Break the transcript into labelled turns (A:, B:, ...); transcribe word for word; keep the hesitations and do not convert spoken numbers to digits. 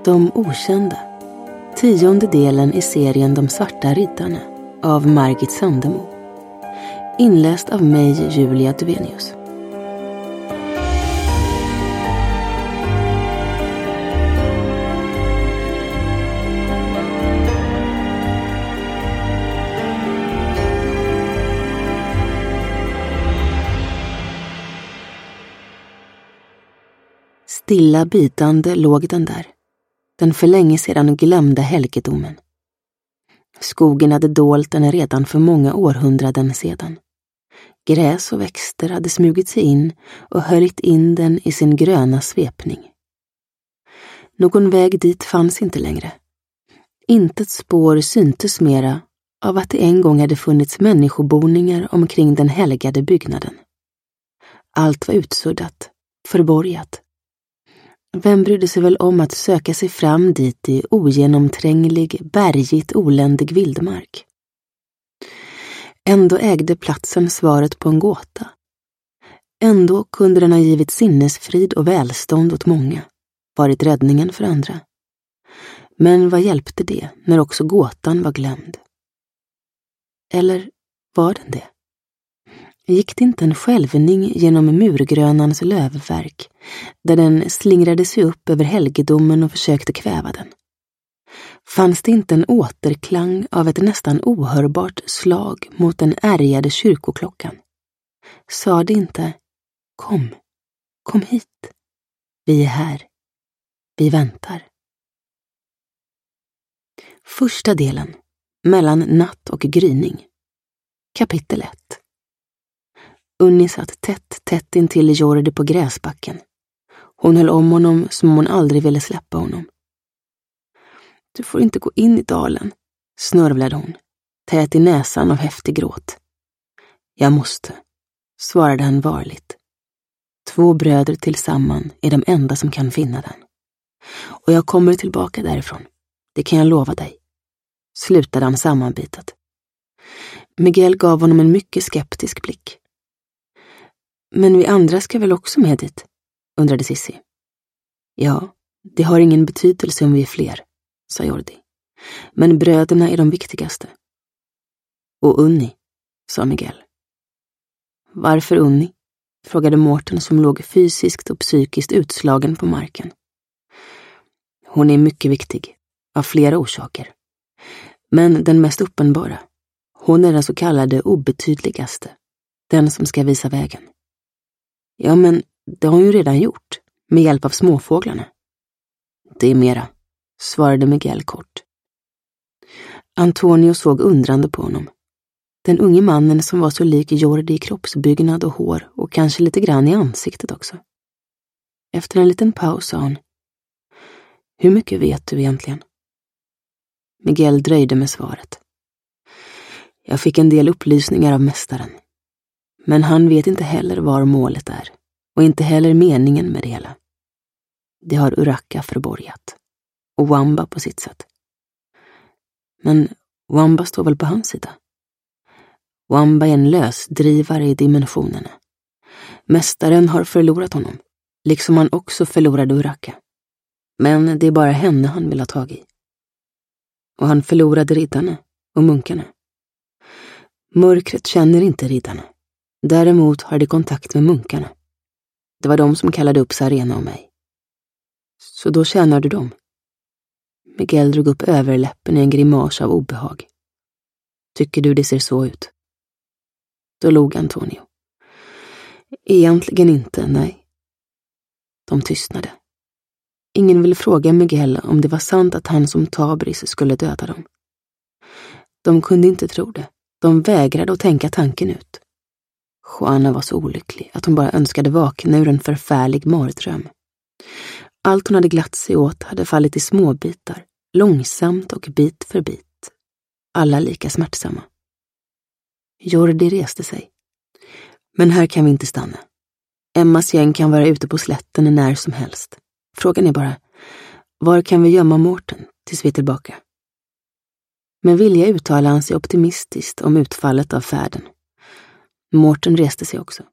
A: De okända. Tionde delen i serien De svarta riddarna av Margit Sandemo. Inläst av mig, Julia Duvenius. Stilla bitande låg den där. Den för länge sedan glömde helgedomen. Skogen hade dolt den redan för många århundraden sedan. Gräs och växter hade smugit sig in och höljt in den i sin gröna svepning. Någon väg dit fanns inte längre. Intet spår syntes mera av att det en gång hade funnits människoboningar omkring den helgade byggnaden. Allt var utsuddat, förborgat. Vem brydde sig väl om att söka sig fram dit i ogenomtränglig, bergigt oländig vildmark? Ändå ägde platsen svaret på en gåta. Ändå kunde den ha givit sinnesfrid och välstånd åt många, varit räddningen för andra. Men vad hjälpte det när också gåtan var glömd? Eller var den det? Gick det inte en skälvning genom murgrönans lövverk, där den slingrade sig upp över helgedomen och försökte kväva den? Fanns det inte en återklang av ett nästan ohörbart slag mot den ärgade kyrkoklockan? Sa det inte, kom, kom hit, vi är här, vi väntar. Första delen, mellan natt och gryning. Kapitel ett. Unni satt tätt, tätt intill Jordi på gräsbacken. Hon höll om honom som om hon aldrig ville släppa honom. Du får inte gå in i dalen, snörvlade hon, tät i näsan av häftig gråt. Jag måste, svarade han varligt. Två bröder tillsammans är de enda som kan finna den. Och jag kommer tillbaka därifrån, det kan jag lova dig, slutade han sammanbitet. Miguel gav honom en mycket skeptisk blick. Men vi andra ska väl också med dit, undrade Sissi. Ja, det har ingen betydelse om vi är fler, sa Jordi. Men bröderna är de viktigaste. Och Unni, sa Miguel. Varför Unni? Frågade Mårten som låg fysiskt och psykiskt utslagen på marken. Hon är mycket viktig, av flera orsaker. Men den mest uppenbara, hon är den så kallade obetydligaste, den som ska visa vägen. Ja, men det har hon ju redan gjort, med hjälp av småfåglarna. Det är mera, svarade Miguel kort. Antonio såg undrande på honom. Den unge mannen som var så lik Jordi i kroppsbyggnad och hår och kanske lite grann i ansiktet också. Efter en liten paus sa hon. Hur mycket vet du egentligen? Miguel dröjde med svaret. Jag fick en del upplysningar av mästaren. Men han vet inte heller var målet är, och inte heller meningen med det hela. Det har Urraca förborgat, och Wamba på sitt sätt. Men Wamba står väl på hans sida? Wamba är en lösdrivare i dimensionerna. Mästaren har förlorat honom, liksom han också förlorade Urraca. Men det är bara henne han vill ha tag i. Och han förlorade riddarna och munkarna. Mörkret känner inte riddarna. Däremot har de kontakt med munkarna. Det var de som kallade upp Sarena och mig. Så då tjänar du dem. Miguel drog upp överläppen i en grimas av obehag. Tycker du det ser så ut? Då log Antonio. Egentligen inte, nej. De tystnade. Ingen ville fråga Miguel om det var sant att han som Tabris skulle döda dem. De kunde inte tro det. De vägrade att tänka tanken ut. Juana var så olycklig att hon bara önskade vakna ur en förfärlig mardröm. Allt hon hade glatt sig åt hade fallit i småbitar, långsamt och bit för bit. Alla lika smärtsamma. Jordi reste sig. Men här kan vi inte stanna. Emmas gäng kan vara ute på slätten när som helst. Frågan är bara, var kan vi gömma Mårten tills vi är tillbaka? Med vilja uttalade han sig optimistiskt om utfallet av färden. Mårten reste sig också.